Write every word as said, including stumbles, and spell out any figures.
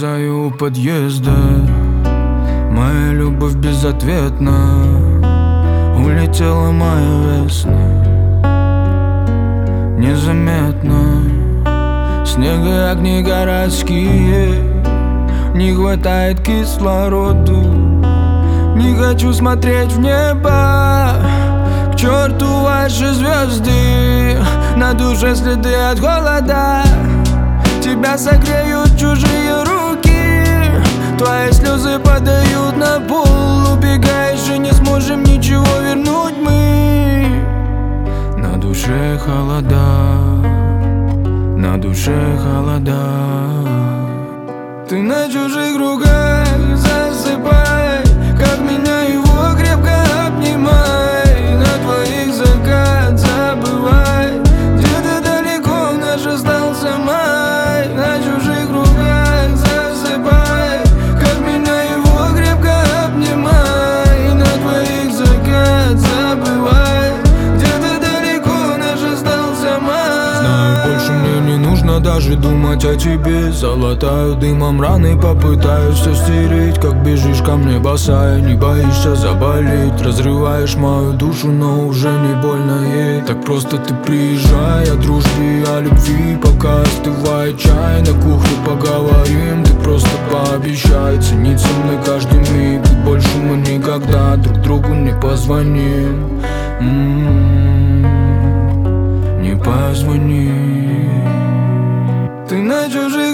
замерзаю у подъезда. Моя любовь безответна. Улетела моя весна незаметно. Снег и огни городские, не хватает кислороду. Не хочу смотреть в небо, к черту ваши звезды. На душе следы от холода, тебя согреют чужие руки. Твои слезы падают на пол. Убегаешь и не сможем ничего вернуть мы. На душе холода, на душе холода. Ты на чужих руках засыпай, как меня его крепко обнимай. На твоих закат забывай, где-то далеко наш остался май. На чужих руках засыпай, как меня его крепко обнимай. На твоих закат забывай, где-то далеко наш остался май. Знаю, больше мне не нужно даже думать о тебе. Залатаю дымом раны, попытаюсь все стереть. Как бежишь ко мне босая, не боишься заболеть. Разрываешь мою душу, но уже не больно ей. Так просто ты приезжай, о дружбе, о любви. Пока остывает чай, на кухне поговорим. Ты просто пообещай ценить со мной каждый миг. И больше мы никогда друг другу не позвоним. М-м-м, не позвоним. Ты на чужих